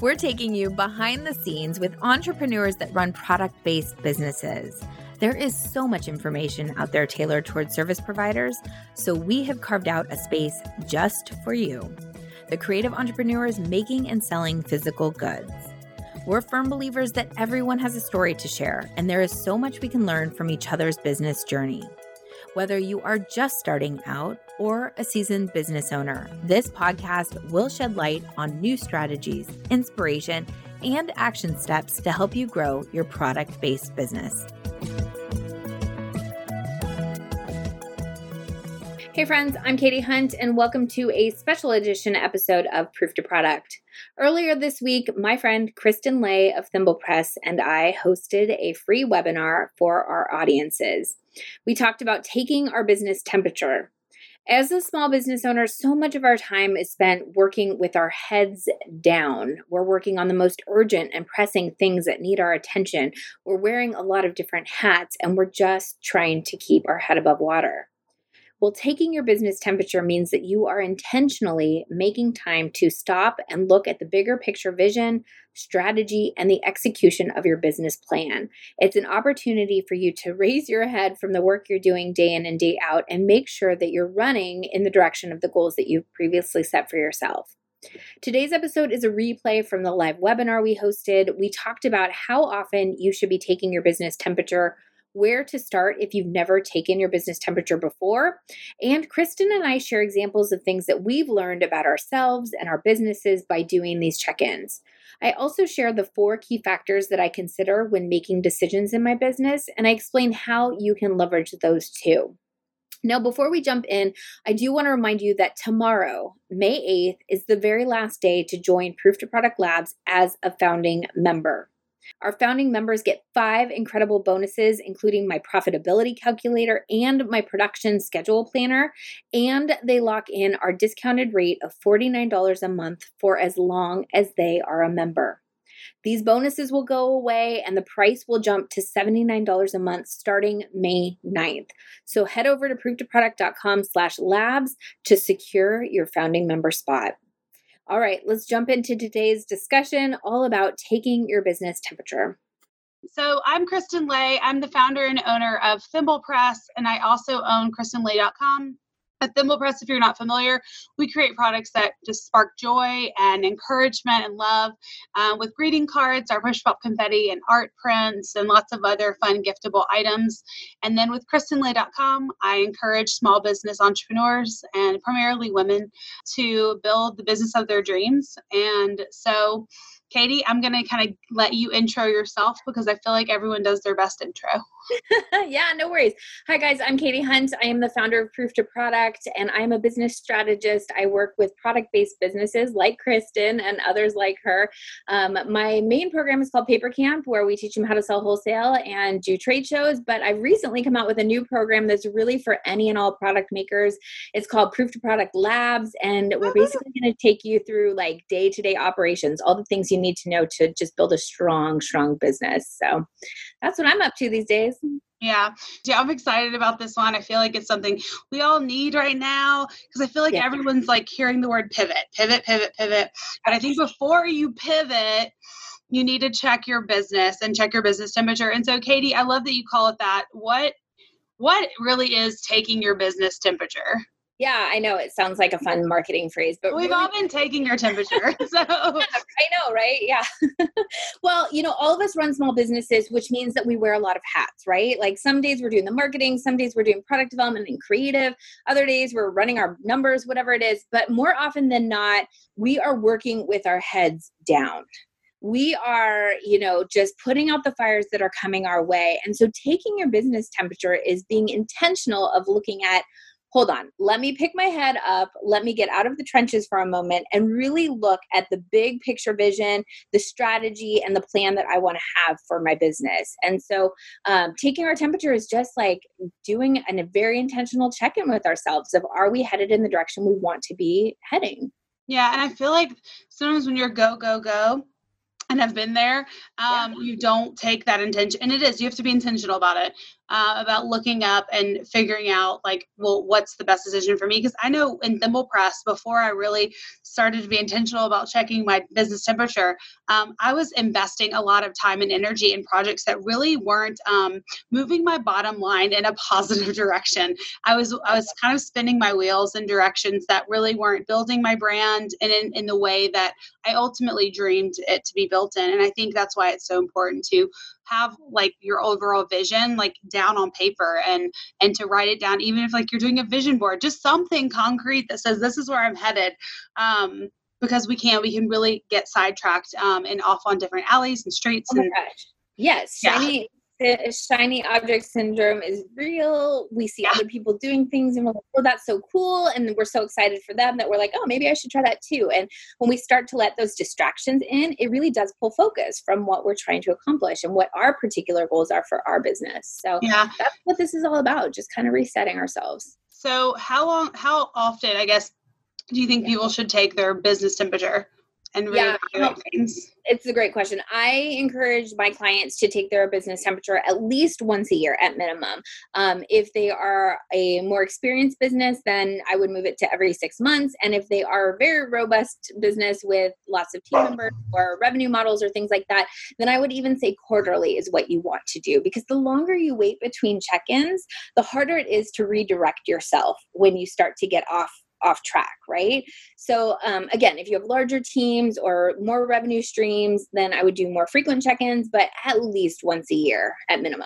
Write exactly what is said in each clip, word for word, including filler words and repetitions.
We're taking you behind the scenes with entrepreneurs that run product-based businesses. There is so much information out there tailored towards service providers, so we have carved out a space just for you, the creative entrepreneurs making and selling physical goods. We're firm believers that everyone has a story to share, and there is so much we can learn from each other's business journey. Whether you are just starting out or a seasoned business owner, this podcast will shed light on new strategies, inspiration, and action steps to help you grow your product-based business. Hey friends, I'm Katie Hunt, and welcome to a special edition episode of Proof to Product. Earlier this week, my friend Kristen Lay of ThimblePress and I hosted a free webinar for our audiences. We talked about taking our business temperature. As a small business owner, so much of our time is spent working with our heads down. We're working on the most urgent and pressing things that need our attention. We're wearing a lot of different hats, and we're just trying to keep our head above water. Well, taking your business temperature means that you are intentionally making time to stop and look at the bigger picture vision, strategy, and the execution of your business plan. It's an opportunity for you to raise your head from the work you're doing day in and day out and make sure that you're running in the direction of the goals that you've previously set for yourself. Today's episode is a replay from the live webinar we hosted. We talked about how often you should be taking your business temperature, where to start if you've never taken your business temperature before. And Kristen and I share examples of things that we've learned about ourselves and our businesses by doing these check-ins. I also share the four key factors that I consider when making decisions in my business, and I explain how you can leverage those too. Now, before we jump in, I do want to remind you that tomorrow, May eighth, is the very last day to join Proof to Product Labs as a founding member. Our founding members get five incredible bonuses, including my profitability calculator and my production schedule planner, and they lock in our discounted rate of forty-nine dollars a month for as long as they are a member. These bonuses will go away and the price will jump to seventy-nine dollars a month starting May ninth. So head over to proof to product dot com slash labs to secure your founding member spot. All right, let's jump into today's discussion all about taking your business temperature. So I'm Kristen Lay. I'm the founder and owner of ThimblePress, and I also own kristen lay dot com. At ThimblePress, if you're not familiar, we create products that just spark joy and encouragement and love uh, with greeting cards, our push pop confetti, and art prints, and lots of other fun giftable items. And then with kristen lay dot com, I encourage small business entrepreneurs and primarily women to build the business of their dreams. And so, Katie, I'm going to kind of let you intro yourself because I feel like everyone does their best intro. Yeah, no worries. Hi, guys. I'm Katie Hunt. I am the founder of Proof to Product, and I'm a business strategist. I work with product-based businesses like Kristen and others like her. Um, my main program is called Paper Camp, where we teach them how to sell wholesale and do trade shows. But I've recently come out with a new program that's really for any and all product makers. It's called Proof to Product Labs, and we're basically going to take you through like day-to-day operations, all the things you need to know to just build a strong, strong business. So that's what I'm up to these days. Yeah. Yeah, I'm excited about this one. I feel like it's something we all need right now because I feel like yeah. everyone's like hearing the word pivot, pivot, pivot, pivot. But I think before you pivot, you need to check your business and check your business temperature. And so, Katie, I love that you call it that. What, what really is taking your business temperature? Yeah, I know it sounds like a fun marketing phrase, but we've really, all been taking your temperature. So yeah, I know, right? Yeah. Well, you know, all of us run small businesses, which means that we wear a lot of hats, right? Like some days we're doing the marketing, some days we're doing product development and creative, other days we're running our numbers, whatever it is. But more often than not, we are working with our heads down. We are, you know, just putting out the fires that are coming our way. And so taking your business temperature is being intentional of looking at, hold on, let me pick my head up, let me get out of the trenches for a moment and really look at the big picture vision, the strategy, and the plan that I want to have for my business. And so um, taking our temperature is just like doing an, a very intentional check-in with ourselves of, are we headed in the direction we want to be heading? Yeah, and I feel like sometimes when you're go, go, go, and have been there, um, yeah. you don't take that intention. And it is, you have to be intentional about it. uh, about looking up and figuring out like, well, what's the best decision for me? Because I know in Thimble Press, before I really started to be intentional about checking my business temperature, um, I was investing a lot of time and energy in projects that really weren't um, moving my bottom line in a positive direction. I was I was kind of spinning my wheels in directions that really weren't building my brand and in, in the way that I ultimately dreamed it to be built in. And I think that's why it's so important to have like your overall vision like down on paper and and to write it down, even if like you're doing a vision board, just something concrete that says this is where I'm headed. Um, because we can we can really get sidetracked um, and off on different alleys and streets. Oh my And gosh. Yes, yeah. shiny the shiny object syndrome is real. We see Yeah. other people doing things and we're like, oh, that's so cool. And we're so excited for them that we're like, oh, maybe I should try that too. And when we start to let those distractions in, it really does pull focus from what we're trying to accomplish and what our particular goals are for our business. So Yeah. that's what this is all about, just kind of resetting ourselves. So how long, how often, I guess, do you think Yeah. people should take their business temperature and Yeah, reevaluate things? It's a great question. I encourage my clients to take their business temperature at least once a year at minimum. Um, if they are a more experienced business, then I would move it to every six months. And if they are a very robust business with lots of team members or revenue models or things like that, then I would even say quarterly is what you want to do, because the longer you wait between check-ins, the harder it is to redirect yourself when you start to get off off track, right? So um, again, if you have larger teams or more revenue streams, then I would do more frequent check-ins, but at least once a year at minimum.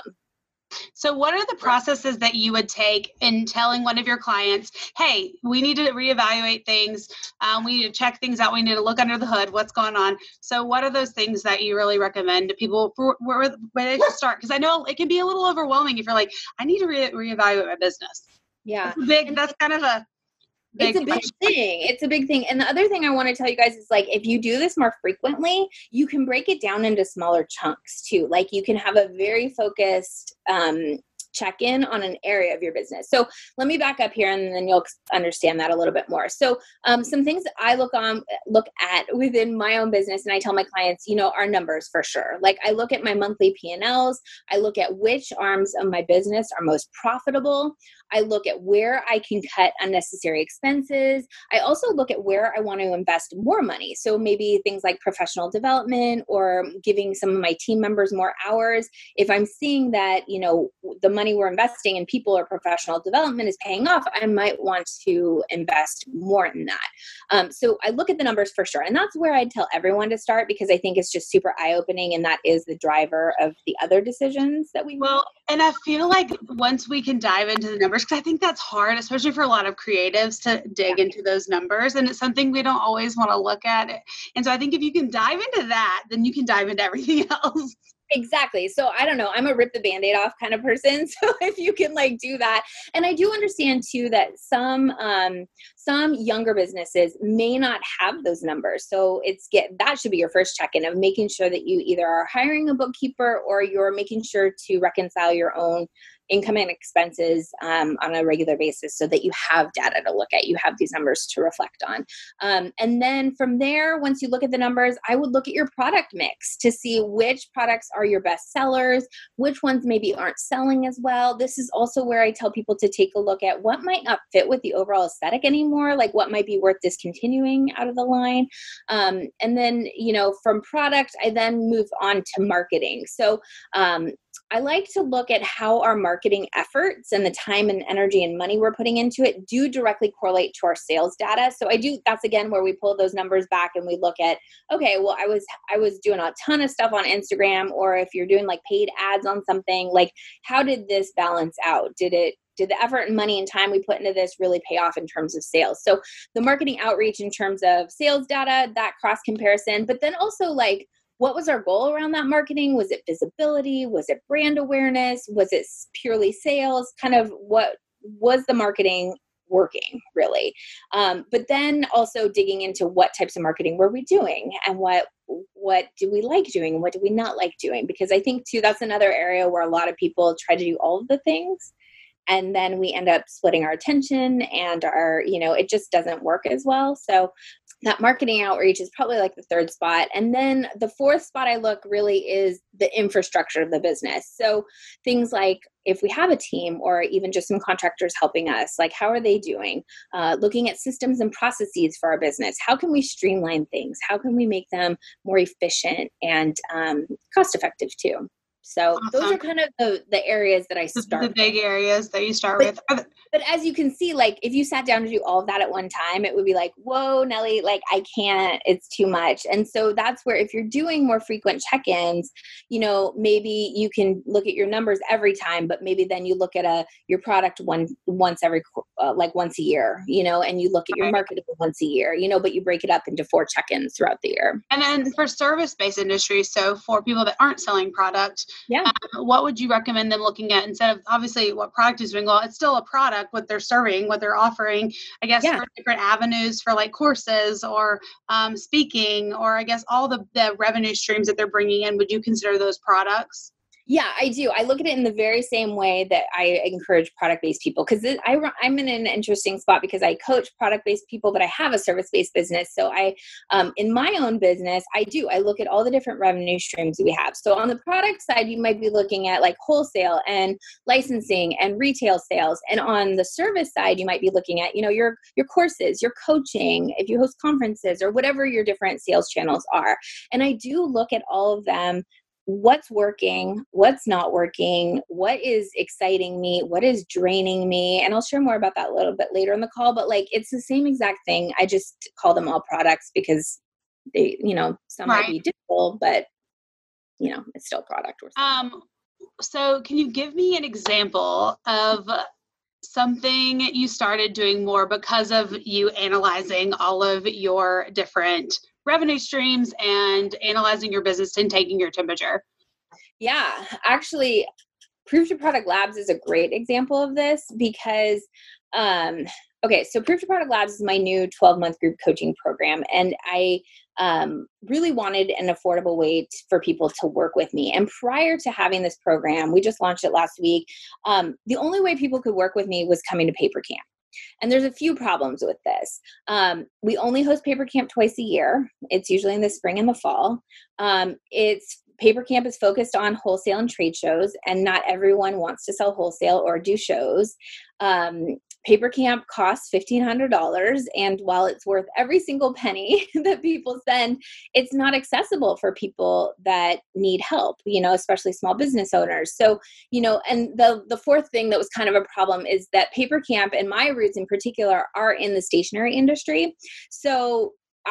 So what are the processes that you would take in telling one of your clients, hey, we need to reevaluate things. Um, we need to check things out. We need to look under the hood. What's going on? So what are those things that you really recommend to people for where, where they should start? Because I know it can be a little overwhelming if you're like, I need to re- reevaluate my business. Yeah. That's big. And that's kind of a big It's a big question. thing. It's a big thing. And the other thing I want to tell you guys is like, if you do this more frequently, you can break it down into smaller chunks too. Like you can have a very focused, um, check in on an area of your business. So let me back up here and then you'll understand that a little bit more. So um, some things that I look on, look at within my own business, and I tell my clients, you know, are numbers for sure. Like I look at my monthly P and Ls. I look at which arms of my business are most profitable. I look at where I can cut unnecessary expenses. I also look at where I want to invest more money. So maybe things like professional development or giving some of my team members more hours. If I'm seeing that, you know, the money we're investing in people or professional development is paying off, I might want to invest more in that. Um, so I look at the numbers for sure. And that's where I tell everyone to start, because I think it's just super eye-opening. And that is the driver of the other decisions that we Well, and I feel like once we can dive into the numbers, because I think that's hard, especially for a lot of creatives to dig into those numbers. And it's something we don't always want to look at. And so I think if you can dive into that, then you can dive into everything else. Exactly. So I don't know, I'm a rip the Band-Aid off kind of person. So if you can like do that. And I do understand too that some, um, some younger businesses may not have those numbers. So it's get, that should be your first check-in of making sure that you either are hiring a bookkeeper or you're making sure to reconcile your own income and expenses um, on a regular basis so that you have data to look at, you have these numbers to reflect on. Um, and then from there, once you look at the numbers, I would look at your product mix to see which products are your best sellers, which ones maybe aren't selling as well. This is also where I tell people to take a look at what might not fit with the overall aesthetic anymore, like what might be worth discontinuing out of the line. Um, and then, you know, from product, I then move on to marketing. So um, I like to look at how our marketing efforts and the time and energy and money we're putting into it do directly correlate to our sales data. So I do, that's again where we pull those numbers back and we look at, okay, well, I was, I was doing a ton of stuff on Instagram, or if you're doing like paid ads on something, like how did this balance out? Did it, did the effort and money and time we put into this really pay off in terms of sales? So the marketing outreach in terms of sales data, that cross comparison, but then also like, what was our goal around that marketing? Was it visibility? Was it brand awareness? Was it purely sales? Kind of what was the marketing working really? Um, but then also digging into what types of marketing were we doing and what what do we like doing and what do we not like doing? Because I think too, that's another area where a lot of people try to do all of the things and then we end up splitting our attention and our, you know, it just doesn't work as well. So that marketing outreach is probably like the third spot. And then the fourth spot I look really is the infrastructure of the business. So things like if we have a team or even just some contractors helping us, like how are they doing? Uh, looking at systems and processes for our business. How can we streamline things? How can we make them more efficient and um, cost effective too? So Awesome. those are kind of the, the areas that I start The, the big areas that you start but, with. Are the- but as you can see, like if you sat down to do all of that at one time, it would be like, whoa, Nellie, like I can't, it's too much. And so that's where if you're doing more frequent check-ins, you know, maybe you can look at your numbers every time, but maybe then you look at a your product one once every uh, like once a year, you know, and you look at your Right. marketing once a year, you know, but you break it up into four check-ins throughout the year. And then for service-based industries, so for people that aren't selling product, Yeah. um, what would you recommend them looking at instead of obviously what product is doing? Well, it's still a product, what they're serving, what they're offering, I guess, Yeah. for different avenues for like courses or um, speaking, or I guess all the, the revenue streams that they're bringing in. Would you consider those products? Yeah, I do. I look at it in the very same way that I encourage product-based people because I, I'm in an interesting spot because I coach product-based people, but I have a service-based business. So I, um, in my own business, I do. I look at all the different revenue streams we have. So on the product side, you might be looking at like wholesale and licensing and retail sales. And on the service side, you might be looking at, you know, your, your courses, your coaching, if you host conferences or whatever your different sales channels are. And I do look at all of them. What's working, what's not working, what is exciting me, what is draining me. And I'll share more about that a little bit later in the call, but like, it's the same exact thing. I just call them all products because they, you know, some Right. might be digital, but you know, it's still product or something. Um, so can you give me an example of something you started doing more because of you analyzing all of your different revenue streams and analyzing your business and taking your temperature? Yeah, actually, Proof to Product Labs is a great example of this because, um, okay, so Proof to Product Labs is my new twelve month group coaching program. And I um, really wanted an affordable way t- for people to work with me. And prior to having this program, we just launched it last week. Um, the only way people could work with me was coming to Paper Camp. And there's a few problems with this. Um, we only host Paper Camp twice a year. It's usually in the spring and the fall. Um, it's Paper Camp is focused on wholesale and trade shows, and not everyone wants to sell wholesale or do shows. Um, Paper Camp costs fifteen hundred dollars, and while it's worth every single penny that people spend, it's not accessible for people that need help, you know, especially small business owners. So, you know, and the the fourth thing that was kind of a problem is that Paper Camp and my roots in particular are in the stationery industry. So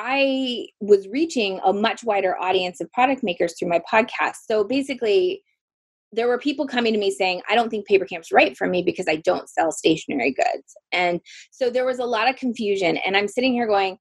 I was reaching a much wider audience of product makers through my podcast. So basically, there were people coming to me saying, I don't think Paper Camp's right for me because I don't sell stationery goods. And so there was a lot of confusion. And I'm sitting here going,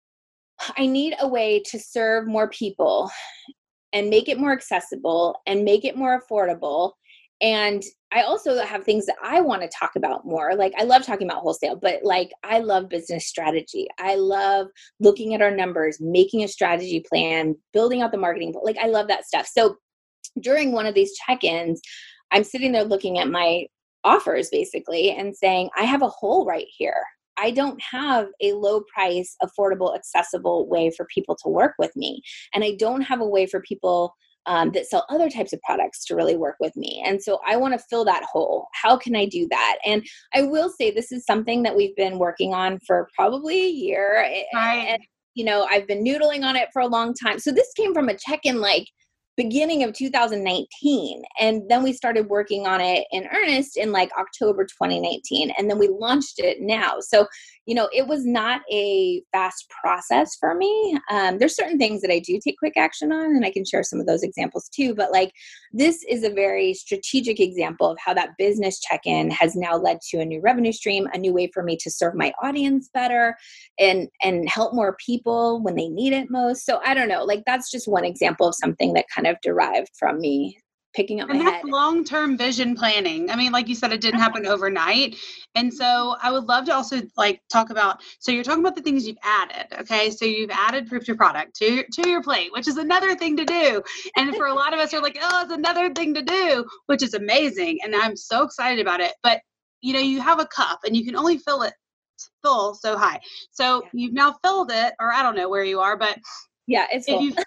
I need a way to serve more people and make it more accessible and make it more affordable. And I also have things that I want to talk about more. Like I love talking about wholesale, but like I love business strategy. I love looking at our numbers, making a strategy plan, building out the marketing. Like I love that stuff. So during one of these check-ins, I'm sitting there looking at my offers basically and saying, I have a hole right here. I don't have a low price, affordable, accessible way for people to work with me. And I don't have a way for people um, that sell other types of products to really work with me. And so I want to fill that hole. How can I do that? And I will say this is something that we've been working on for probably a year. Right. And, you know, I've been noodling on it for a long time. So this came from a check-in like beginning of two thousand nineteen. And then we started working on it in earnest in like October twenty nineteen. And then we launched it now. So, you know, it was not a fast process for me. Um, there's certain things that I do take quick action on, and I can share some of those examples too. But like, this is a very strategic example of how that business check-in has now led to a new revenue stream, a new way for me to serve my audience better and, and help more people when they need it most. So I don't know, like that's just one example of something that kind of derived from me picking up my And head. that's long-term vision planning. I mean, like you said, it didn't happen overnight. And so I would love to also like talk about, so you're talking about the things you've added. Okay. So you've added proof to product to, to your plate, which is another thing to do. And for a lot of us are like, oh, it's another thing to do, which is amazing. And I'm so excited about it. But you know, you have a cup and you can only fill it full so high. So Yeah. you've now filled it, or I don't know where you are, but yeah, it's if full. you,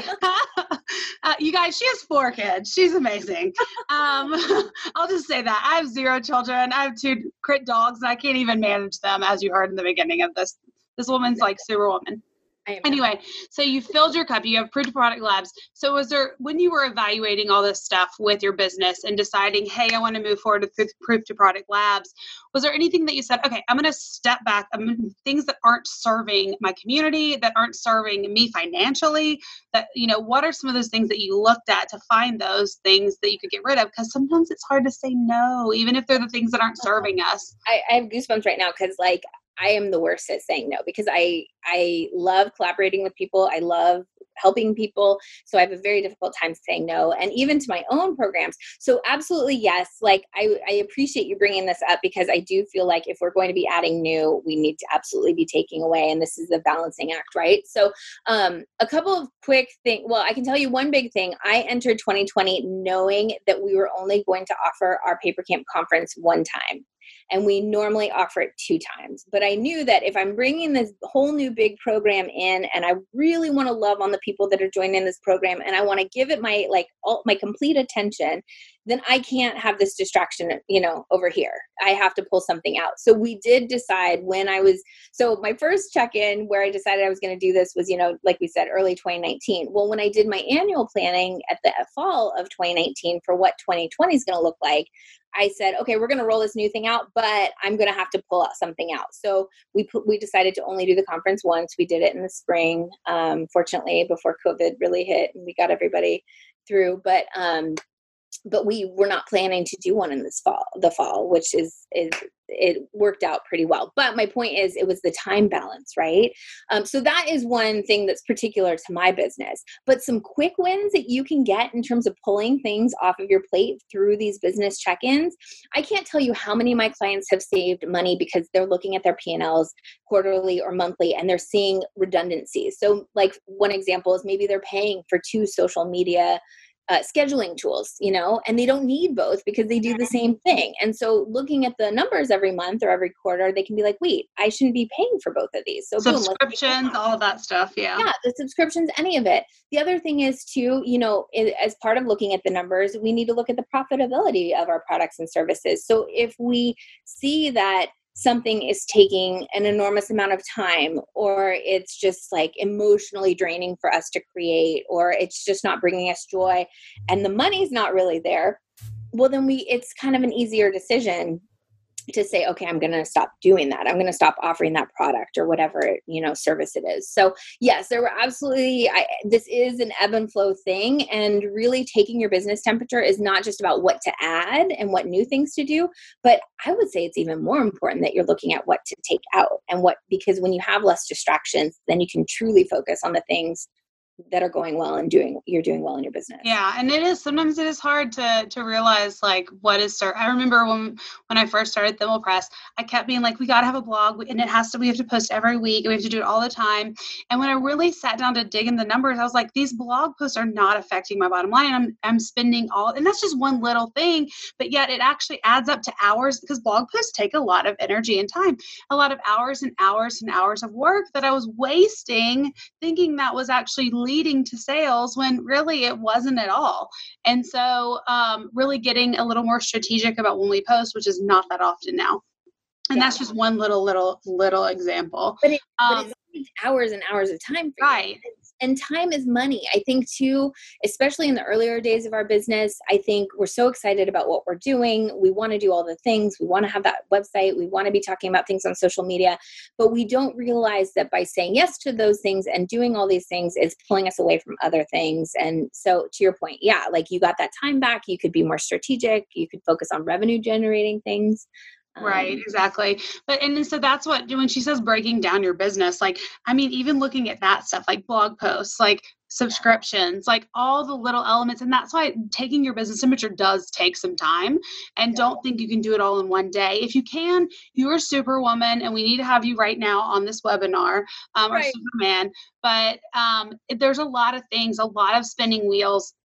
uh, you guys, she has four kids. She's amazing. Um, I'll just say that I have zero children. I have two crit dogs, and I can't even manage them, as you heard in the beginning of this. This woman's like superwoman. Anyway, so you filled your cup, you have Proof to Product Labs. So was there, when you were evaluating all this stuff with your business and deciding, hey, I want to move forward with Proof to Product Labs, was there anything that you said, okay, I'm going to step back, I'm, things that aren't serving my community, that aren't serving me financially, that, you know, what are some of those things that you looked at to find those things that you could get rid of? Because sometimes it's hard to say no, even if they're the things that aren't serving us. I, I have goosebumps right now because like, I am the worst at saying no because I I love collaborating with people. I love helping people. So I have a very difficult time saying no, and even to my own programs. So absolutely, yes. Like I, I appreciate you bringing this up because I do feel like if we're going to be adding new, we need to absolutely be taking away. And this is a balancing act, right? So um, a couple of quick things. Well, I can tell you one big thing. I entered twenty twenty knowing that we were only going to offer our Paper Camp conference one time. And we normally offer it two times. But I knew that if I'm bringing this whole new big program in and I really want to love on the people that are joining this program and I want to give it my like all my complete attention, then I can't have this distraction, you know, over here. I have to pull something out. So we did decide when I was, so my first check-in where I decided I was going to do this was, you know, like we said, early twenty nineteen. Well, when I did my annual planning at the fall of twenty nineteen for what twenty twenty is going to look like, I said, okay, we're going to roll this new thing out, but I'm going to have to pull out something out. So we put, we decided to only do the conference once. We did it in the spring, um, fortunately, before COVID really hit and we got everybody through. But um, but we were not planning to do one in this fall, the fall, which is, is it worked out pretty well. But my point is it was the time balance, right? Um, so that is one thing that's particular to my business, but some quick wins that you can get in terms of pulling things off of your plate through these business check-ins. I can't tell you how many of my clients have saved money because they're looking at their P and Ls quarterly or monthly and they're seeing redundancies. So like one example is maybe they're paying for two social media Uh, scheduling tools, you know, and they don't need both because they do the same thing. And so looking at the numbers every month or every quarter, they can be like, wait, I shouldn't be paying for both of these. So subscriptions, boom, all of that stuff. Yeah. Yeah. The subscriptions, any of it. The other thing is too, you know, it, as part of looking at the numbers, we need to look at the profitability of our products and services. So if we see that something is taking an enormous amount of time, or it's just like emotionally draining for us to create, or it's just not bringing us joy and the money's not really there, well, then we, it's kind of an easier decision to say, okay, I'm going to stop doing that. I'm going to stop offering that product or whatever, you know, service it is. So yes, there were absolutely, I, this is an ebb and flow thing, and really taking your business temperature is not just about what to add and what new things to do, but I would say it's even more important that you're looking at what to take out and what, because when you have less distractions, then you can truly focus on the things that are going well and doing, you're doing well in your business. Yeah. And it is, sometimes it is hard to, to realize like what is start. I remember when, when I first started Thimble Press, I kept being like, we got to have a blog and it has to, we have to post every week and we have to do it all the time. And when I really sat down to dig in the numbers, I was like, these blog posts are not affecting my bottom line. I'm, I'm spending all, and that's just one little thing, but yet it actually adds up to hours because blog posts take a lot of energy and time, a lot of hours and hours and hours of work that I was wasting thinking that was actually leading to sales when really it wasn't at all. And so um, really getting a little more strategic about when we post, which is not that often now. And yeah. That's just one little, little, little example. But, it, um, but it's hours and hours of time for right. you. And time is money. I think too, especially in the earlier days of our business, I think we're so excited about what we're doing. We want to do all the things. We want to have that website. We want to be talking about things on social media, but we don't realize that by saying yes to those things and doing all these things, it's pulling us away from other things. And so to your point, yeah, like you got that time back. You could be more strategic. You could focus on revenue generating things. Right, exactly. But, and so that's what, when she says breaking down your business, like, I mean, even looking at that stuff, like blog posts, like subscriptions, like all the little elements. And that's why taking your business temperature does take some time, and yeah. Don't think you can do it all in one day. If you can, you're a superwoman and we need to have you right now on this webinar, um, right. Or superman. But um, there's a lot of things, a lot of spinning wheels.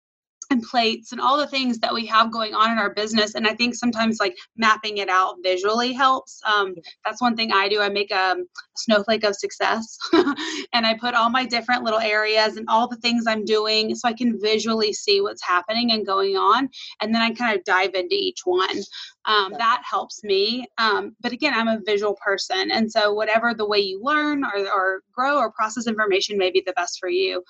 and plates and all the things that we have going on in our business. And I think sometimes like mapping it out visually helps. Um, that's one thing I do. I make a, a snowflake of success and I put all my different little areas and all the things I'm doing so I can visually see what's happening and going on. And then I kind of dive into each one. Um, that helps me. Um, but again, I'm a visual person. And so whatever the way you learn or, or grow or process information may be the best for you.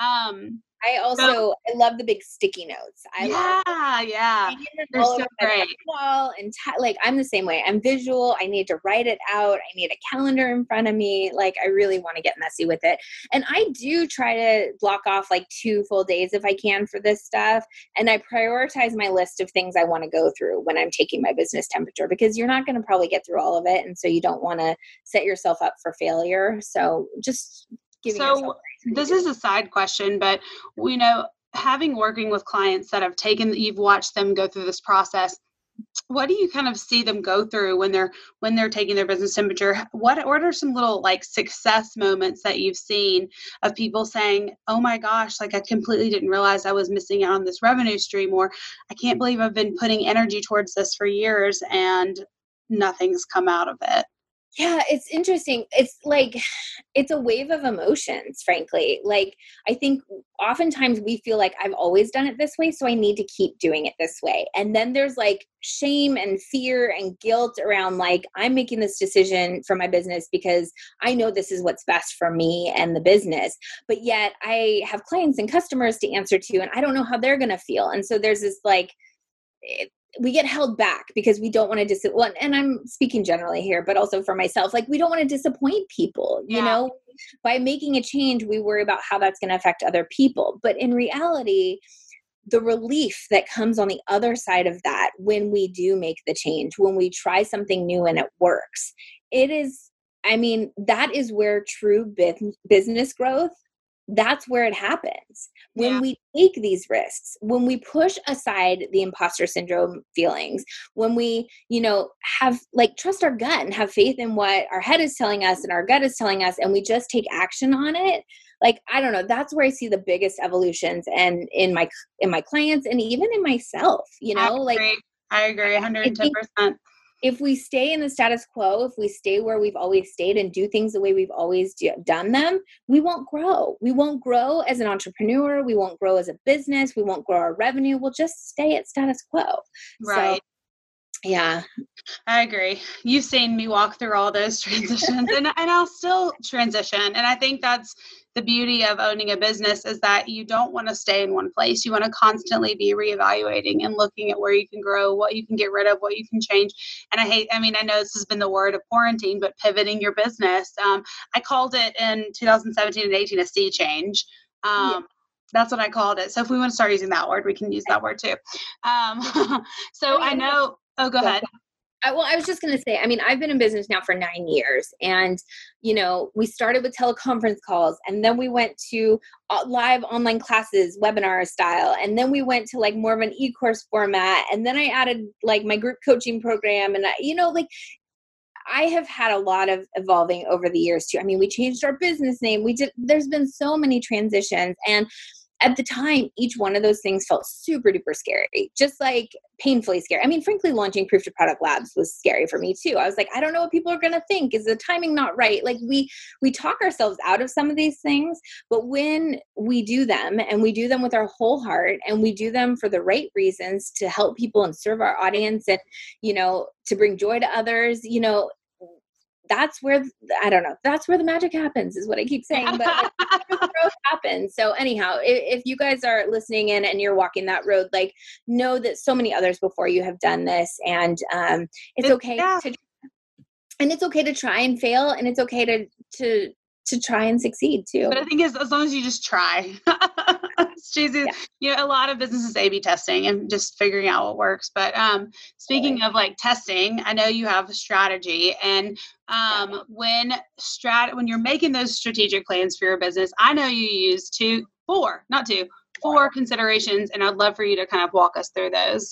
Um, I also, so, I love the big sticky notes. I yeah, love yeah. hanging them They're all so over my great. wall and t- like, I'm the same way. I'm visual. I need to write it out. I need a calendar in front of me. Like, I really want to get messy with it. And I do try to block off like two full days if I can for this stuff. And I prioritize my list of things I want to go through when I'm taking my business temperature, because you're not going to probably get through all of it. And so you don't want to set yourself up for failure. So just giving So yourself grace. this is a side question, but we know having working with clients that have taken, you've watched them go through this process. What do you kind of see them go through when they're when they're taking their business temperature? What what are some little like success moments that you've seen of people saying, "Oh my gosh, like I completely didn't realize I was missing out on this revenue stream," or "I can't believe I've been putting energy towards this for years and nothing's come out of it." Yeah, it's interesting. It's like, it's a wave of emotions, frankly. Like, I think oftentimes we feel like I've always done it this way, so I need to keep doing it this way. And then there's like shame and fear and guilt around like, I'm making this decision for my business because I know this is what's best for me and the business. But yet I have clients and customers to answer to, and I don't know how they're going to feel. And so there's this like, it, we get held back because we don't want to dis- well, and I'm speaking generally here, but also for myself, like we don't want to disappoint people, you Yeah. know, by making a change, we worry about how that's going to affect other people. But in reality, the relief that comes on the other side of that, when we do make the change, when we try something new and it works, it is, I mean, that is where true bu- business growth, that's where it happens. When Yeah. we take these risks, when we push aside the imposter syndrome feelings, when we, you know, have like trust our gut and have faith in what our head is telling us and our gut is telling us, and we just take action on it. Like, I don't know, that's where I see the biggest evolutions, and in my, in my clients and even in myself, you know, I like agree. I agree one hundred ten percent. if we stay in the status quo, if we stay where we've always stayed and do things the way we've always do, done them, we won't grow. We won't grow as an entrepreneur. We won't grow as a business. We won't grow our revenue. We'll just stay at status quo. Right. So, yeah. I agree. You've seen me walk through all those transitions and, and I'll still transition. And I think that's the beauty of owning a business, is that you don't want to stay in one place. You want to constantly be reevaluating and looking at where you can grow, what you can get rid of, what you can change. And I hate, I mean, I know this has been the word of quarantine, but pivoting your business. Um, I called it in two thousand seventeen and eighteen a sea change. Um, Yeah. That's what I called it. So if we want to start using that word, we can use that word too. Um, so I know, oh, go ahead. I, well, I was just going to say, I mean, I've been in business now for nine years and, you know, we started with teleconference calls, and then we went to uh, live online classes, webinar style. And then we went to like more of an e-course format. And then I added like my group coaching program. And I, you know, like I have had a lot of evolving over the years too. I mean, we changed our business name. We did, there's been so many transitions, and at the time, each one of those things felt super duper scary, just like painfully scary. I mean, frankly, launching Proof to Product Labs was scary for me too. I was like, I don't know what people are going to think. Is the timing not right? Like we, we talk ourselves out of some of these things, but when we do them, and we do them with our whole heart, and we do them for the right reasons to help people and serve our audience, and, you know, to bring joy to others, you know, that's where, I don't know, that's where the magic happens, is what I keep saying, but like, growth happens. So anyhow, if, if you guys are listening in and you're walking that road, like know that so many others before you have done this, and um, it's, it's okay yeah. to, and it's okay to try and fail, and it's okay to, to, to try and succeed too. But I think as, as long as you just try, it's cheesy. Yeah. You know, a lot of businesses A B testing and just figuring out what works. But um, speaking right. of like testing, I know you have a strategy, and um, yeah. when strat when you're making those strategic plans for your business, I know you use two, four, not two, four considerations, and I'd love for you to kind of walk us through those.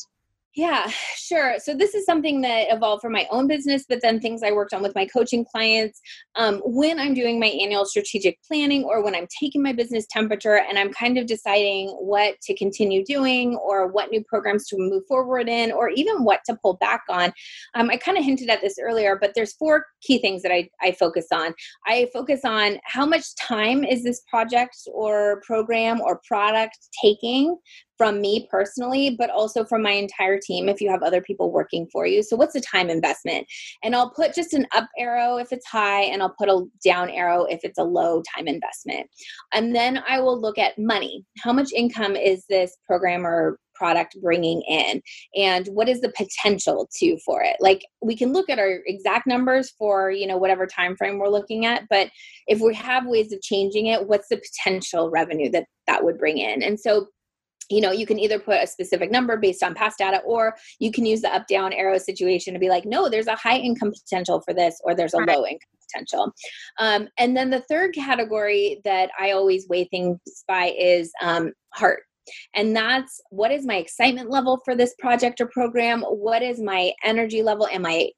Yeah, sure. So this is something that evolved from my own business, but then things I worked on with my coaching clients. Um, when I'm doing my annual strategic planning or when I'm taking my business temperature and I'm kind of deciding what to continue doing or what new programs to move forward in, or even what to pull back on. Um, I kind of hinted at this earlier, but there's four key things that I, I focus on. I focus on how much time is this project or program or product taking from me personally, but also from my entire team if you have other people working for you. So what's the time investment? And I'll put just an up arrow if it's high, and I'll put a down arrow if it's a low time investment. And then I will look at money. How much income is this program or product bringing in, and what is the potential to for it? Like, we can look at our exact numbers for, you know, whatever time frame we're looking at, but if we have ways of changing it, what's the potential revenue that that would bring in? And so, you know, you can either put a specific number based on past data, or you can use the up down arrow situation to be like, no, there's a high income potential for this, or there's a Right. low income potential. Um, and then the third category that I always weigh things by is um, heart. And that's, what is my excitement level for this project or program? What is my energy level? Am I,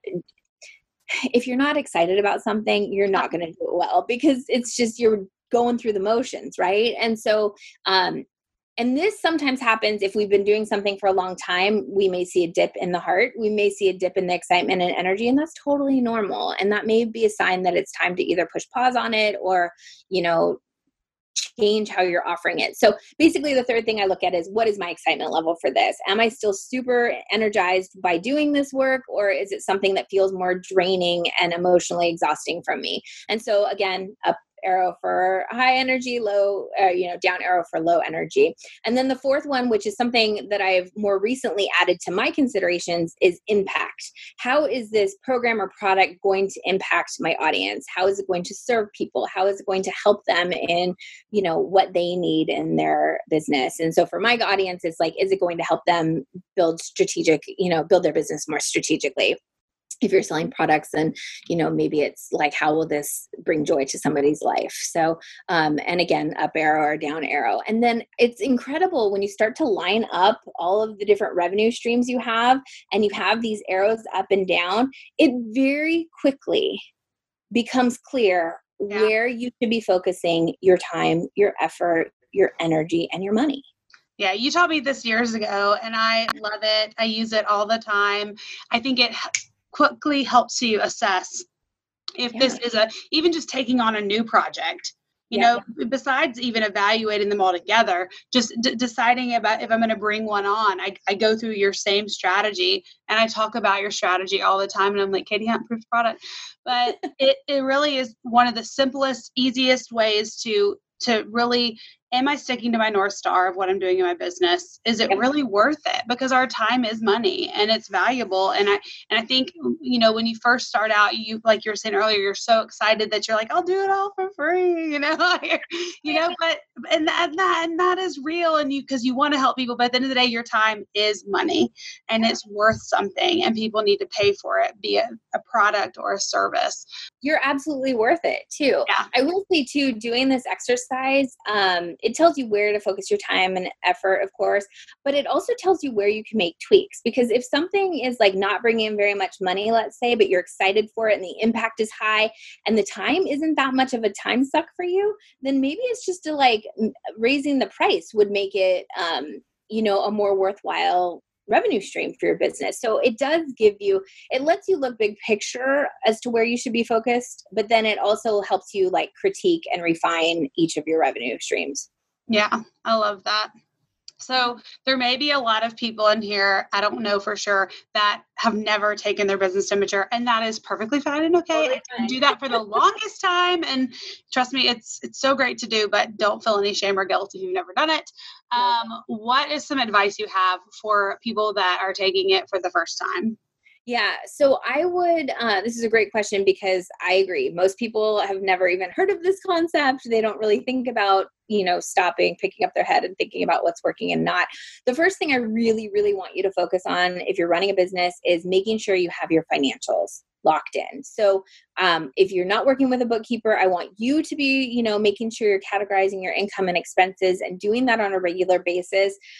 if you're not excited about something, you're not going to do it well, because it's just, you're going through the motions, right? And so, um, and this sometimes happens if we've been doing something for a long time. We may see a dip in the heart. We may see a dip in the excitement and energy, and that's totally normal. And that may be a sign that it's time to either push pause on it or, you know, change how you're offering it. So basically, the third thing I look at is, what is my excitement level for this? Am I still super energized by doing this work, or is it something that feels more draining and emotionally exhausting from me? And so again, up arrow for high energy, low, uh, you know, down arrow for low energy. And then the fourth one, which is something that I've more recently added to my considerations, is impact. How is this program or product going to impact my audience? How is it going to serve people? How is it going to help them in, you know, what they need in their business? And so for my audience, it's like, is it going to help them build strategic, you know, build their business more strategically? If you're selling products, and, you know, maybe it's like, how will this bring joy to somebody's life? So, um, and again, up arrow or down arrow. And then it's incredible when you start to line up all of the different revenue streams you have, and you have these arrows up and down, it very quickly becomes clear Yeah. where you should be focusing your time, your effort, your energy, and your money. Yeah, you taught me this years ago, and I love it. I use it all the time. I think it quickly helps you assess if Yeah. this is a, even just taking on a new project, you Yeah. know, besides even evaluating them all together, just d- deciding about if I'm going to bring one on. I, I go through your same strategy, and I talk about your strategy all the time. And I'm like, Katie Hunt, proof product. But it, it really is one of the simplest, easiest ways to to really, am I sticking to my North Star of what I'm doing in my business? Is it Yep. really worth it? Because our time is money, and it's valuable. And I, and I think, you know, when you first start out, you, like you were saying earlier, you're so excited that you're like, I'll do it all for free, you know, you know, but, and that, and that, and that is real. And you, cause you want to help people, but at the end of the day, your time is money, and it's worth something, and people need to pay for it, be it a product or a service. You're absolutely worth it too. Yeah. I will say too, doing this exercise, um, it tells you where to focus your time and effort, of course, but it also tells you where you can make tweaks. Because if something is like not bringing in very much money, let's say, but you're excited for it and the impact is high and the time isn't that much of a time suck for you, then maybe it's just to like raising the price would make it, um, you know, a more worthwhile revenue stream for your business. So it does give you, it lets you look big picture as to where you should be focused, but then it also helps you like critique and refine each of your revenue streams. Yeah, I love that. So there may be a lot of people in here, I don't know for sure, that have never taken their business temperature, and that is perfectly fine and okay. Totally I do that for the longest time, and trust me, it's it's so great to do, but don't feel any shame or guilt if you've never done it. Um, what is some advice you have for people that are taking it for the first time? Yeah. So I would, uh, this is a great question, because I agree. Most people have never even heard of this concept. They don't really think about, you know, stopping, picking up their head and thinking about what's working and not. The first thing I really, really want you to focus on if you're running a business is making sure you have your financials locked in. So um, if you're not working with a bookkeeper, I want you to be, you know, making sure you're categorizing your income and expenses and doing that on a regular basis.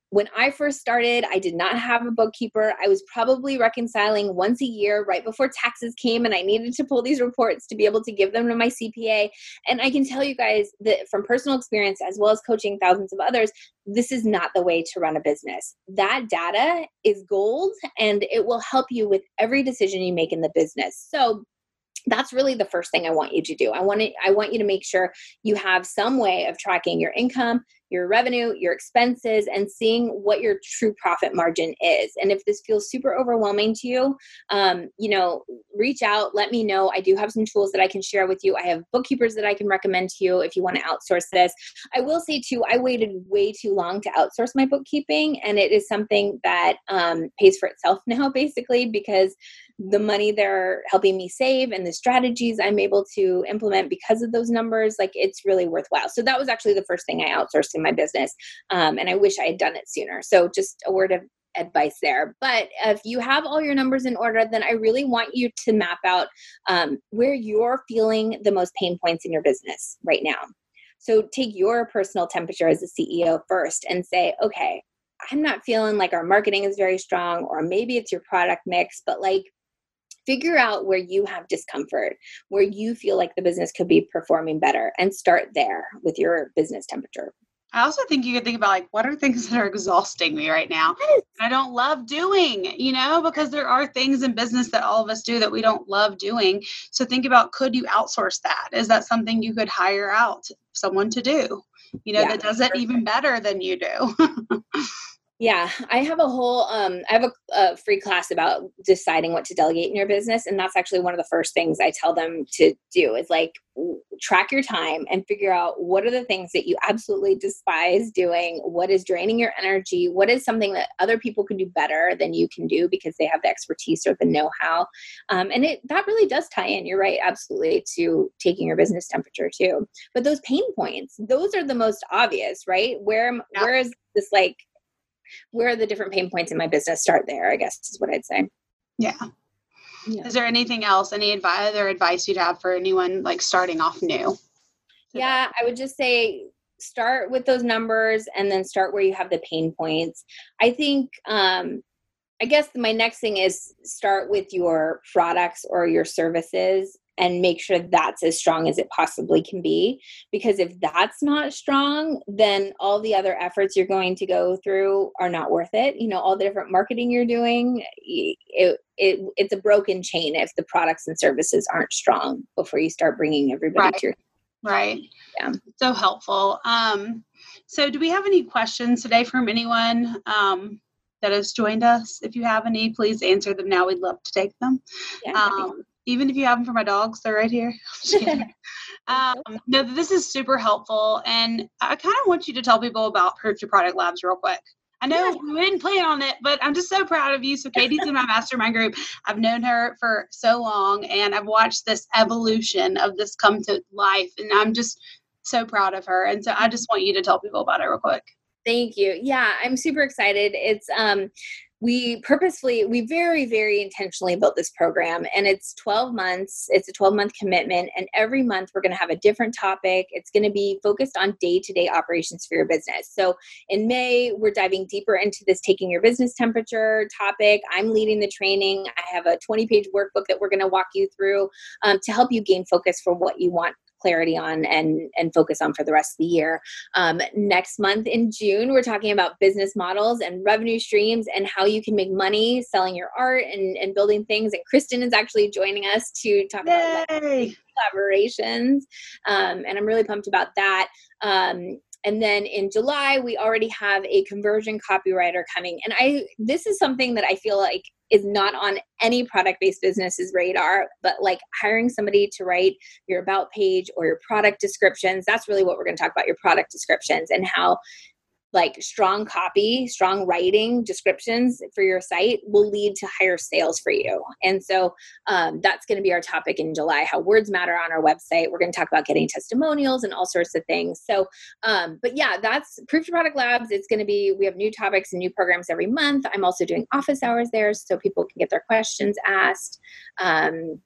when I first started, I did not have a bookkeeper. I was probably reconciling once a year right before taxes came, and I needed to pull these reports to be able to give them to my C P A. And I can tell you guys that from personal experience, as well as coaching thousands of others, this is not the way to run a business. That data is gold, and it will help you with every decision you make in the business. So that's really the first thing I want you to do. I want to, I want you to make sure you have some way of tracking your income, your revenue, your expenses, and seeing what your true profit margin is. And if this feels super overwhelming to you, um, you know, reach out, let me know. I do have some tools that I can share with you. I have bookkeepers that I can recommend to you if you want to outsource this. I will say too, I waited way too long to outsource my bookkeeping, and it is something that um, pays for itself now, basically, because the money they're helping me save and the strategies I'm able to implement because of those numbers, like it's really worthwhile. So that was actually the first thing I outsourced in my business. Um, and I wish I had done it sooner. So just a word of advice there. But if you have all your numbers in order, then I really want you to map out um, where you're feeling the most pain points in your business right now. So take your personal temperature as a C E O first and say, okay, I'm not feeling like our marketing is very strong, or maybe it's your product mix, but like, figure out where you have discomfort, where you feel like the business could be performing better, and start there with your business temperature. I also think you could think about like, what are things that are exhausting me right now? Yes. I don't love doing, you know, because there are things in business that all of us do that we don't love doing. So think about, could you outsource that? Is that something you could hire out someone to do, you know, Yeah, that does it even better than you do? Yeah, I have a whole, um, I have a, a free class about deciding what to delegate in your business. And that's actually one of the first things I tell them to do is like w- track your time and figure out what are the things that you absolutely despise doing, what is draining your energy, what is something that other people can do better than you can do because they have the expertise or the know-how. Um, and it that really does tie in, you're right, absolutely, to taking your business temperature too. But those pain points, those are the most obvious, right? Where, Yeah. where is this like, where are the different pain points in my business? Start there, I guess is what I'd say. Yeah. Yeah. Is there anything else, any advice or advice you'd have for anyone like starting off new? Yeah, I would just say start with those numbers and then start where you have the pain points. I think, um, I guess my next thing is start with your products or your services and make sure that's as strong as it possibly can be. Because if that's not strong, then all the other efforts you're going to go through are not worth it. You know, all the different marketing you're doing, it, it it's a broken chain if the products and services aren't strong before you start bringing everybody Right. to your Right. Yeah. So helpful. Um, so do we have any questions today from anyone um, that has joined us? If you have any, please answer them now. We'd love to take them. Yeah. Um, even if you have them for my dogs, they're right here. Just kidding. um, no, this is super helpful. And I kind of want you to tell people about Proof Your Product Labs real quick. I know Yeah. we didn't plan on it, but I'm just so proud of you. So Katie's in my mastermind group. I've known her for so long, and I've watched this evolution of this come to life. And I'm just so proud of her. And so I just want you to tell people about it real quick. Thank you. Yeah, I'm super excited. It's, um, we purposefully, we very, very intentionally built this program, and it's twelve months. It's a twelve month commitment. And every month we're going to have a different topic. It's going to be focused on day-to-day operations for your business. So in May, we're diving deeper into this taking your business temperature topic. I'm leading the training. I have a twenty page workbook that we're going to walk you through um, to help you gain focus for what you want clarity on and and focus on for the rest of the year. Um, next month in June, we're talking about business models and revenue streams and how you can make money selling your art and, and building things. And Kristen is actually joining us to talk Yay! about collaborations. Um, and I'm really pumped about that. Um, And then in July, we already have a conversion copywriter coming. And I, this is something that I feel like is not on any product-based business's radar, but like hiring somebody to write your about page or your product descriptions. That's really what we're going to talk about, your product descriptions, and how like strong copy, strong writing descriptions for your site will lead to higher sales for you. And so um, that's going to be our topic in July, how words matter on our website. We're going to talk about getting testimonials and all sorts of things. So, um, but yeah, that's Proof Your Product Labs. It's going to be, we have new topics and new programs every month. I'm also doing office hours there so people can get their questions asked. Um,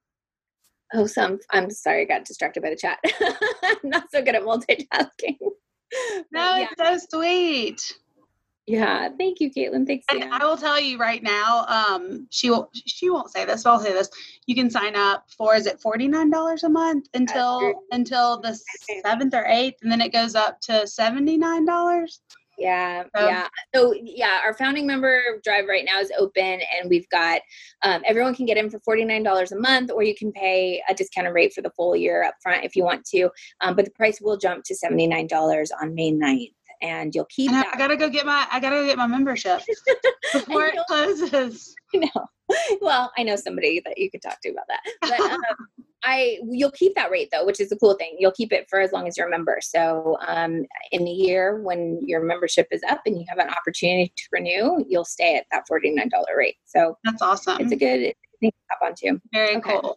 oh, some, I'm sorry, I got distracted by the chat. I'm not so good at multitasking. No, yeah. it's so sweet. Yeah. Thank you, Caitlin. Thanks, And Sam. I will tell you right now, um, she will, she won't say this, but I'll say this. You can sign up for, is it forty-nine dollars a month until, until the seventh or eighth, and then it goes up to seventy-nine dollars. Yeah, So, yeah. So yeah, our founding member drive right now is open, and we've got um, everyone can get in for forty-nine dollars a month, or you can pay a discounted rate for the full year up front if you want to. Um, but the price will jump to seventy-nine dollars on May ninth, and you'll keep and I, that. I gotta go get my, I gotta go get my membership before it closes. No. Well, I know somebody that you could talk to about that. But um, I, you'll keep that rate though, which is the cool thing. You'll keep it for as long as you're a member. So um, in a year when your membership is up and you have an opportunity to renew, you'll stay at that forty-nine dollars rate. So that's awesome. It's a good thing to hop onto. Very okay. cool.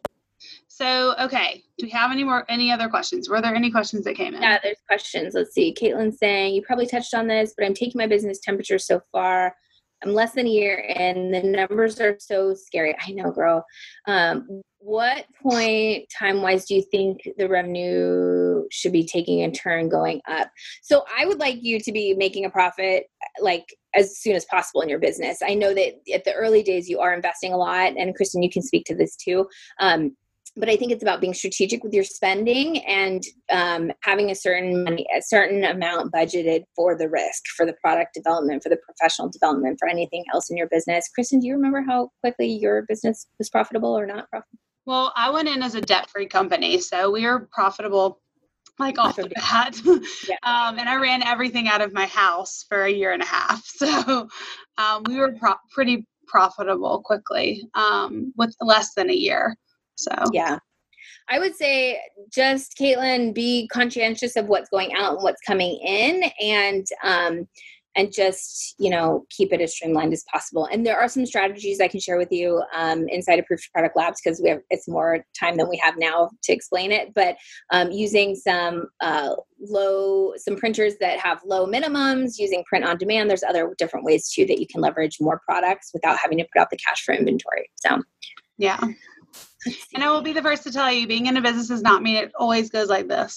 So, okay. Do we have any more, any other questions? Were there any questions that came in? Yeah, there's questions. Let's see. Caitlin's saying, you probably touched on this, but I'm taking my business temperature so far. I'm less than a year and the numbers are so scary. I know, girl. Um, what point time-wise do you think the revenue should be taking a turn going up? So I would like you to be making a profit like as soon as possible in your business. I know that at the early days you are investing a lot, and Kristen, you can speak to this too. Um, But I think it's about being strategic with your spending and um, having a certain money, a certain amount budgeted for the risk, for the product development, for the professional development, for anything else in your business. Kristen, do you remember how quickly your business was profitable or not profitable? Well, I went in as a debt-free company, so we were profitable like off the bat. Yeah. um, and I ran everything out of my house for a year and a half. So um, we were pro- pretty profitable quickly um, with less than a year. So, yeah, I would say just Caitlin, be conscientious of what's going out and what's coming in, and, um, and just, you know, keep it as streamlined as possible. And there are some strategies I can share with you um, inside of Proof Product Labs, because we have, it's more time than we have now to explain it, but um, using some uh, low, some printers that have low minimums, using print on demand. There's other different ways too that you can leverage more products without having to put out the cash for inventory. So, yeah. And I will be the first to tell you, being in a business does not mean it always goes like this.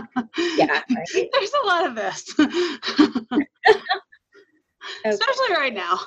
Yeah, right? There's a lot of this. Okay. Especially right now.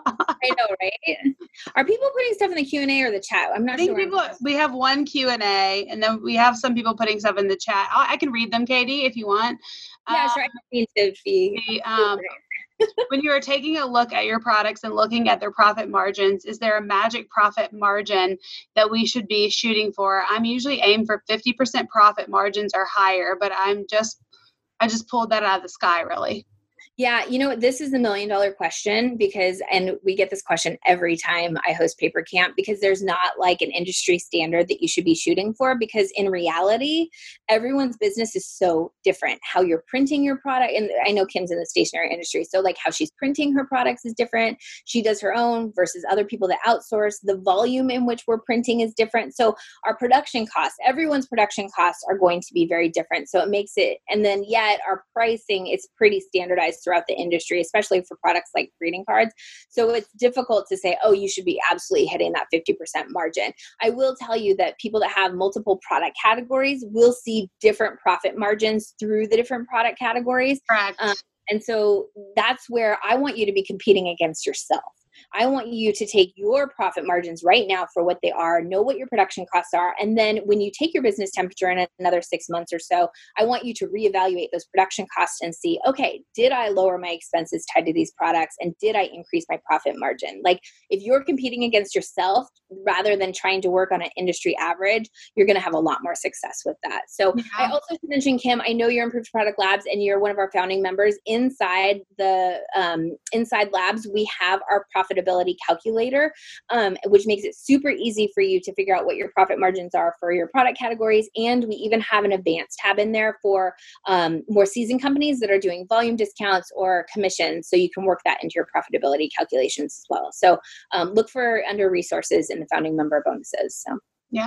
I know, right? Are people putting stuff in the Q and A or the chat? I'm not I think sure. People, we have one Q and A, and then we have some people putting stuff in the chat. I, I can read them, Katie, if you want. Yeah, um, sure. I need to be. The, um, when you are taking a look at your products and looking at their profit margins, is there a magic profit margin that we should be shooting for? I'm usually aim for fifty percent profit margins or higher, but I'm just, I just pulled that out of the sky, really. Yeah, you know, this is the million dollar question, because, and we get this question every time I host Paper Camp, because there's not like an industry standard that you should be shooting for, because in reality, everyone's business is so different. How you're printing your product, and I know Kim's in the stationery industry, so like how she's printing her products is different. She does her own versus other people that outsource. The volume in which we're printing is different. So our production costs, everyone's production costs are going to be very different. So it makes it, and then yet our pricing is pretty standardized throughout the industry, especially for products like greeting cards. So it's difficult to say, oh, you should be absolutely hitting that fifty percent margin. I will tell you that people that have multiple product categories will see different profit margins through the different product categories. Correct. Um, and so that's where I want you to be competing against yourself. I want you to take your profit margins right now for what they are, know what your production costs are, and then when you take your business temperature in another six months or so, I want you to reevaluate those production costs and see, okay, did I lower my expenses tied to these products, and did I increase my profit margin? Like, if you're competing against yourself rather than trying to work on an industry average, you're going to have a lot more success with that. So yeah. I also should mention, Kim, I know you're in Proof Product Labs and you're one of our founding members. Inside the um, Inside Labs, we have our profitability calculator, um, which makes it super easy for you to figure out what your profit margins are for your product categories. And we even have an advanced tab in there for um, more seasoned companies that are doing volume discounts or commissions. So you can work that into your profitability calculations as well. So um, look for under resources in the founding member bonuses. So yeah.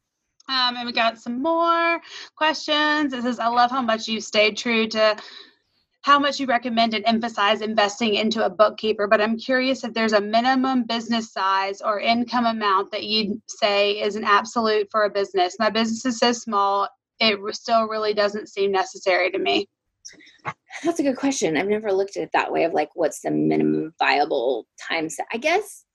Um, and we got some more questions. It says, I love how much you stayed true to how much you recommend and emphasize investing into a bookkeeper, but I'm curious if there's a minimum business size or income amount that you'd say is an absolute for a business. My business is so small, it still really doesn't seem necessary to me. That's a good question. I've never looked at it that way of like, what's the minimum viable time set? I guess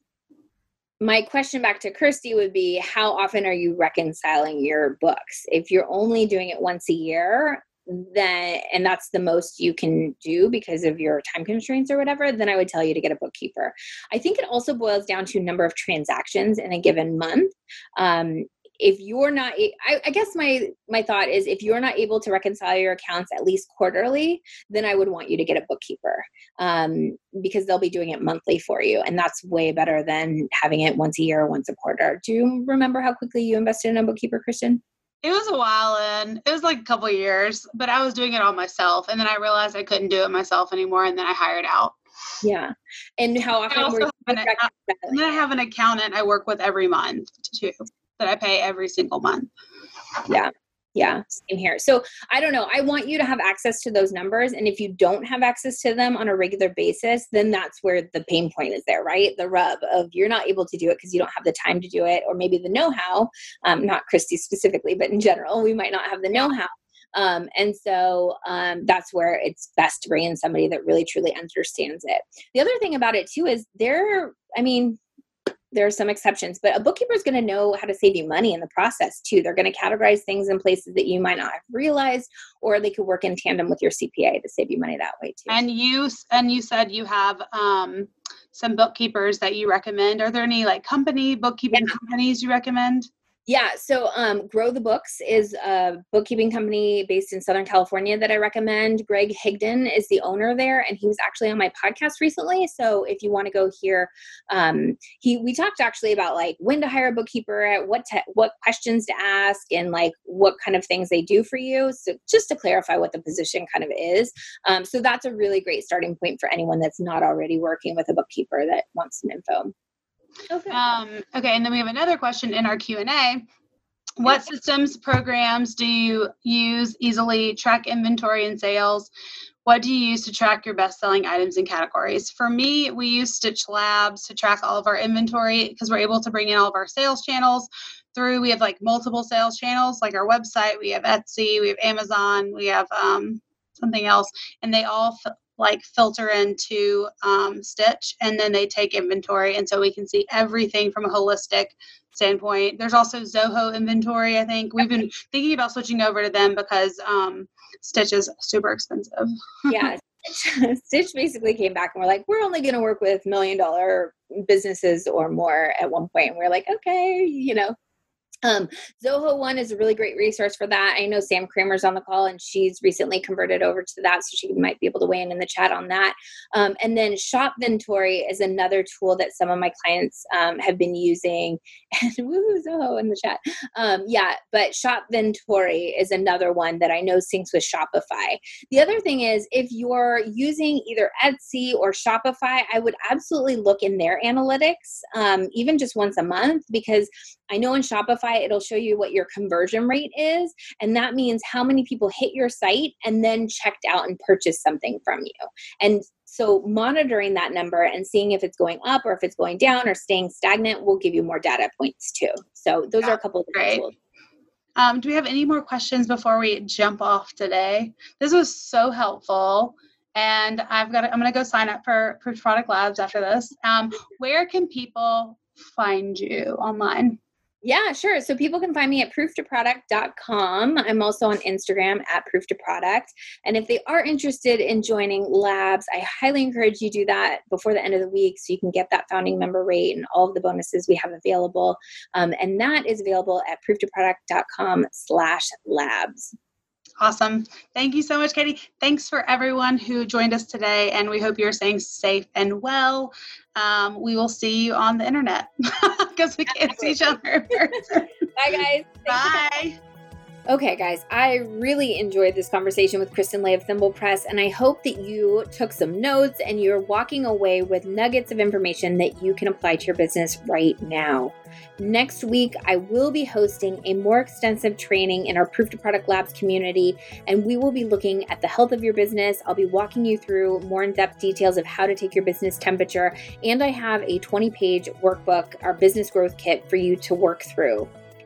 my question back to Kirsty would be, how often are you reconciling your books? If you're only doing it once a year, then, and that's the most you can do because of your time constraints or whatever, then I would tell you to get a bookkeeper. I think it also boils down to number of transactions in a given month. Um, if you're not, I, I guess my, my thought is if you're not able to reconcile your accounts at least quarterly, then I would want you to get a bookkeeper um, because they'll be doing it monthly for you. And that's way better than having it once a year or once a quarter. Do you remember how quickly you invested in a bookkeeper, Kristen? It was a while in. It was like a couple of years, but I was doing it all myself. And then I realized I couldn't do it myself anymore. And then I hired out. Yeah. And how often were you an, And then I have an accountant I work with every month too, that I pay every single month. Yeah. Yeah. Same here. So I don't know. I want you to have access to those numbers. And if you don't have access to them on a regular basis, then that's where the pain point is there, right? The rub of you're not able to do it because you don't have the time to do it, or maybe the know-how, um, not Christy specifically, but in general, we might not have the know-how. Um, and so um, that's where it's best to bring in somebody that really, truly understands it. The other thing about it too is there, I mean, there are some exceptions, but a bookkeeper is going to know how to save you money in the process too. They're going to categorize things in places that you might not have realized, or they could work in tandem with your C P A to save you money that way too. And you, and you said you have um, some bookkeepers that you recommend. Are there any like company bookkeeping yeah. companies you recommend? Yeah. So um, Grow the Books is a bookkeeping company based in Southern California that I recommend. Greg Higdon is the owner there, and he was actually on my podcast recently. So if you want to go hear, um, he we talked actually about like when to hire a bookkeeper, what te- what questions to ask, and like what kind of things they do for you. So just to clarify what the position kind of is. Um, so that's a really great starting point for anyone that's not already working with a bookkeeper that wants some info. Okay. Um, okay. And then we have another question in our Q and A. What systems, programs do you use easily track inventory and sales? What do you use to track your best-selling items and categories? For me, we use Stitch Labs to track all of our inventory because we're able to bring in all of our sales channels through. We have like multiple sales channels, like our website. We have Etsy, we have Amazon, we have um, something else, and they all f- like filter into um, Stitch, and then they take inventory. And so we can see everything from a holistic standpoint. There's also Zoho inventory. I think we've been thinking about switching over to them because um, Stitch is super expensive. Yeah. Stitch basically came back and we're like, we're only going to work with million dollar businesses or more at one point. And we're like, okay, you know, Um, Zoho One is a really great resource for that. I know Sam Kramer's on the call and she's recently converted over to that, so she might be able to weigh in in the chat on that. Um, and then Shopventory is another tool that some of my clients um, have been using. And woohoo, Zoho in the chat. Um, yeah, but Shopventory is another one that I know syncs with Shopify. The other thing is if you're using either Etsy or Shopify, I would absolutely look in their analytics, um, even just once a month, because I know in Shopify, it'll show you what your conversion rate is. And that means how many people hit your site and then checked out and purchased something from you. And so monitoring that number and seeing if it's going up or if it's going down or staying stagnant will give you more data points too. So those yeah, are a couple of different tools. Um, do we have any more questions before we jump off today? This was so helpful. And I've got to, I'm going to go sign up for Proof Product Labs after this. Um, where can people find you online? Yeah, sure. So people can find me at proof to product dot com. I'm also on Instagram at proof to product. And if they are interested in joining Labs, I highly encourage you do that before the end of the week so you can get that founding member rate and all of the bonuses we have available. Um, and that is available at proof to product dot com slash labs. Awesome. Thank you so much, Katie. Thanks for everyone who joined us today, and we hope you're staying safe and well. Um, we will see you on the internet because we can't see each other in person. Bye, guys. Bye. Okay, guys, I really enjoyed this conversation with Kristen Lay of Thimble Press, and I hope that you took some notes and you're walking away with nuggets of information that you can apply to your business right now. Next week, I will be hosting a more extensive training in our Proof to Product Labs community, and we will be looking at the health of your business. I'll be walking you through more in-depth details of how to take your business temperature, and I have a twenty-page workbook, our business growth kit, for you to work through.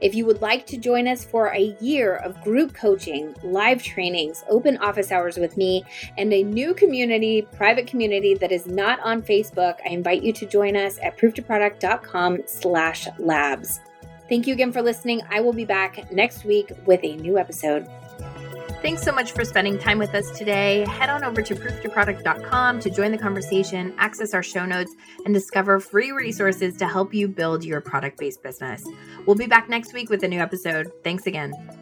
If you would like to join us for a year of group coaching, live trainings, open office hours with me, and a new community, private community that is not on Facebook, I invite you to join us at prooftoproduct.com slash labs. Thank you again for listening. I will be back next week with a new episode. Thanks so much for spending time with us today. Head on over to proof to product dot com to join the conversation, access our show notes, and discover free resources to help you build your product-based business. We'll be back next week with a new episode. Thanks again.